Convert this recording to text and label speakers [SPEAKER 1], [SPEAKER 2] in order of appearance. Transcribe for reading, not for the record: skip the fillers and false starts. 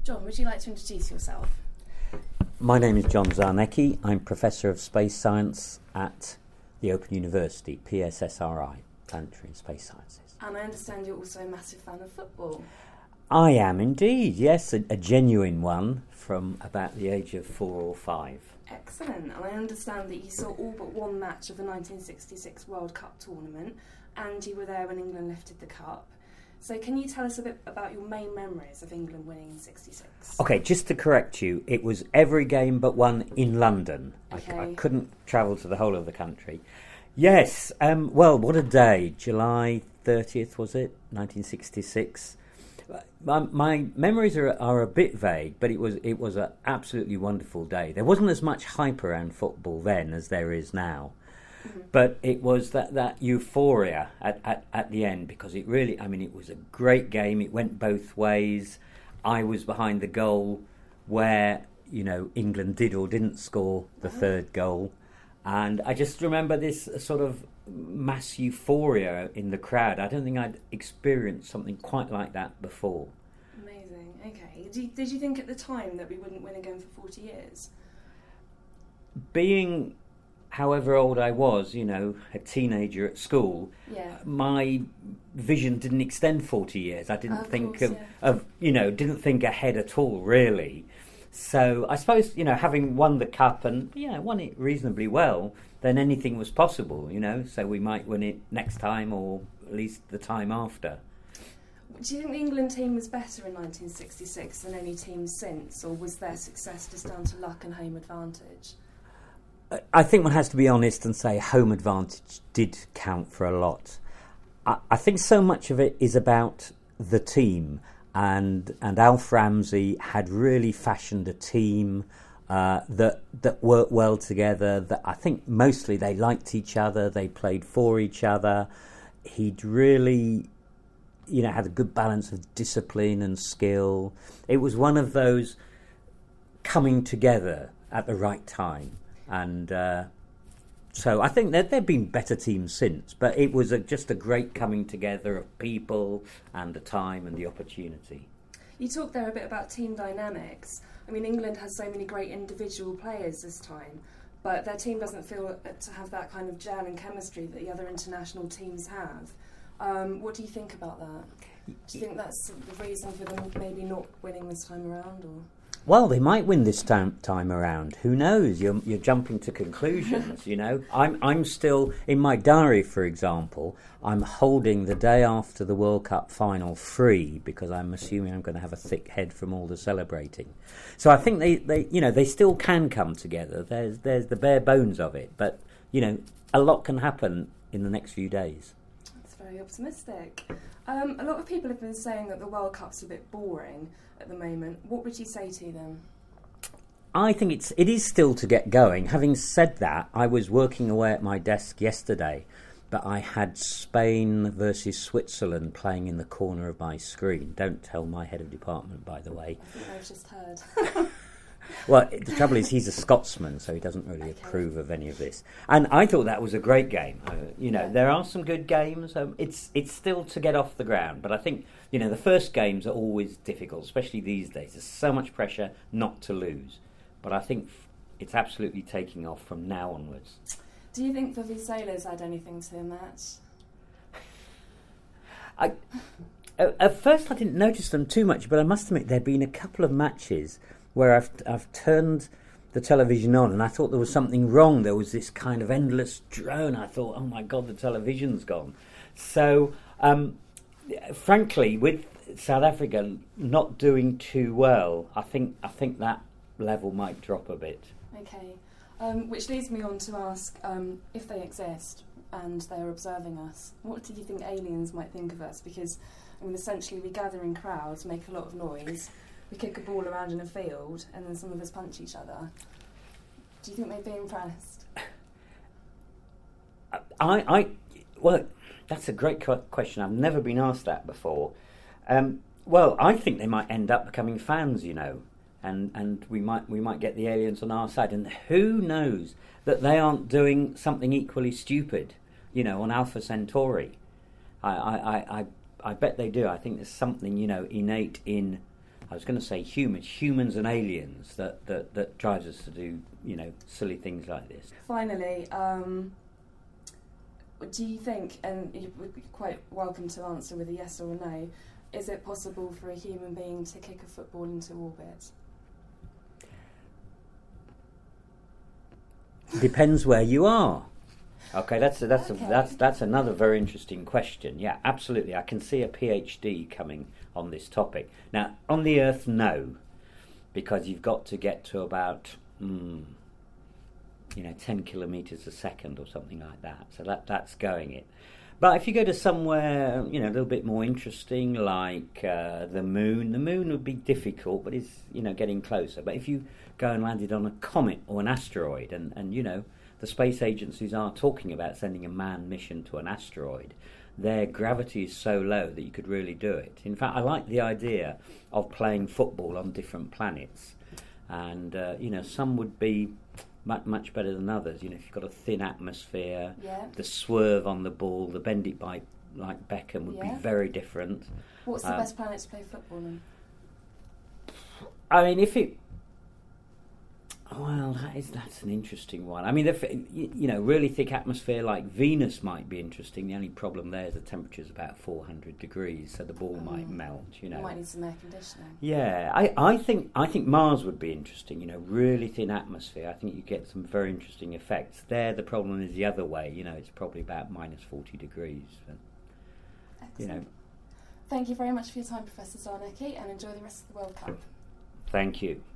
[SPEAKER 1] John, would you like to introduce yourself?
[SPEAKER 2] My name is John Zarnecki. I'm Professor of Space Science at the Open University, PSSRI, Planetary and Space Sciences.
[SPEAKER 1] And I understand you're also a massive fan of football.
[SPEAKER 2] I am indeed, yes, a genuine one from about the age of 4 or 5.
[SPEAKER 1] Excellent. And I understand that you saw all but one match of the 1966 World Cup tournament, and you were there when England lifted the cup. So can you tell us a bit about your main memories of England winning in 66?
[SPEAKER 2] OK, just to correct you, it was every game but one in London.
[SPEAKER 1] Okay.
[SPEAKER 2] I couldn't travel to the whole of the country. Yes, well, what a day. July 30th, was it? 1966. My memories are a bit vague, but it was an absolutely wonderful day. There wasn't as much hype around football then as there is now. Mm-hmm. But it was that euphoria at the end, because it really, it was a great game. It went both ways. I was behind the goal where, England did or didn't score the third goal. And I just remember this sort of mass euphoria in the crowd. I don't think I'd experienced something quite like that before.
[SPEAKER 1] Amazing. Okay. Did you think at the time that we wouldn't win again for 40 years?
[SPEAKER 2] Being however old I was, a teenager at school, my vision didn't extend 40 years. I didn't think didn't think ahead at all, really. So I suppose, having won the cup and, won it reasonably well, then anything was possible, so we might win it next time or at least the time after.
[SPEAKER 1] Do you think the England team was better in 1966 than any team since, or was their success just down to luck and home advantage?
[SPEAKER 2] I think one has to be honest and say home advantage did count for a lot. I think so much of it is about the team, and Alf Ramsey had really fashioned a team that worked well together, that I think mostly they liked each other, they played for each other. He'd really, had a good balance of discipline and skill. It was one of those coming together at the right time. And so I think that there have been better teams since, but it was just a great coming together of people and the time and the opportunity.
[SPEAKER 1] You talked there a bit about team dynamics. England has so many great individual players this time, but their team doesn't feel to have that kind of gel and chemistry that the other international teams have. What do you think about that? Do you think that's the reason for them maybe not winning this time around, or...?
[SPEAKER 2] Well, they might win this time around. Who knows? You're jumping to conclusions, I'm still, in my diary, for example, I'm holding the day after the World Cup final free because I'm assuming I'm going to have a thick head from all the celebrating. So I think they still can come together. There's the bare bones of it, but a lot can happen in the next few days.
[SPEAKER 1] That's very optimistic. A lot of people have been saying that the World Cup's a bit boring at the moment. What would you say to them?
[SPEAKER 2] I think it is still to get going. Having said that, I was working away at my desk yesterday, but I had Spain versus Switzerland playing in the corner of my screen. Don't tell my head of department, by the way.
[SPEAKER 1] I think I've just heard.
[SPEAKER 2] Well, the trouble is he's a Scotsman, so he doesn't really approve of any of this. And I thought that was a great game. There are some good games. It's still to get off the ground. But I think, the first games are always difficult, especially these days. There's so much pressure not to lose. But I think it's absolutely taking off from now onwards.
[SPEAKER 1] Do you think Vuvuzela's had anything to the match?
[SPEAKER 2] At first I didn't notice them too much, but I must admit there'd been a couple of matches where I've turned the television on and I thought there was something wrong. There was this kind of endless drone. I thought, oh my God, the television's gone. So, frankly, with South Africa not doing too well, I think that level might drop a bit.
[SPEAKER 1] Okay, which leads me on to ask, if they exist and they're observing us, what do you think aliens might think of us? Because, essentially we gather in crowds, make a lot of noise, we kick a ball around in a field, and then some of us punch each other. Do you think they'd be impressed?
[SPEAKER 2] Well, that's a great question. I've never been asked that before. Well, I think they might end up becoming fans, and we might get the aliens on our side. And who knows that they aren't doing something equally stupid, on Alpha Centauri. I bet they do. I think there's something, innate in I was going to say humans and aliens that drives us to do, you know, silly things like this.
[SPEAKER 1] Finally, do you think, and you're quite welcome to answer with a yes or a no, is it possible for a human being to kick a football into orbit?
[SPEAKER 2] Depends where you are. Okay, that's another very interesting question. Yeah, absolutely. I can see a PhD coming on this topic. Now, on the Earth, no, because you've got to get to about 10 kilometres a second or something like that. So that's going it. But if you go to somewhere, you know, a little bit more interesting, like the moon would be difficult, but it's, you know, getting closer. But if you go and landed on a comet or an asteroid, and you know, the space agencies are talking about sending a manned mission to an asteroid, their gravity is so low that you could really do it. In fact, I like the idea of playing football on different planets, and you know, some would be much better than others. You know, if you've got a thin atmosphere, the swerve on the ball, the bend it by like Beckham would be very different.
[SPEAKER 1] What's the best planet to play football on?
[SPEAKER 2] I mean, that's an interesting one. I mean, you know, really thick atmosphere like Venus might be interesting. The only problem there is the temperature's about 400 degrees, so the ball might melt. You know,
[SPEAKER 1] you might need some air conditioning.
[SPEAKER 2] Yeah, I think Mars would be interesting. You know, really thin atmosphere. I think you get some very interesting effects there. The problem is the other way. You know, it's probably about minus 40 degrees. But, you know.
[SPEAKER 1] Thank you very much for your time, Professor Zarnecki, and enjoy the rest of the World Cup.
[SPEAKER 2] Thank you.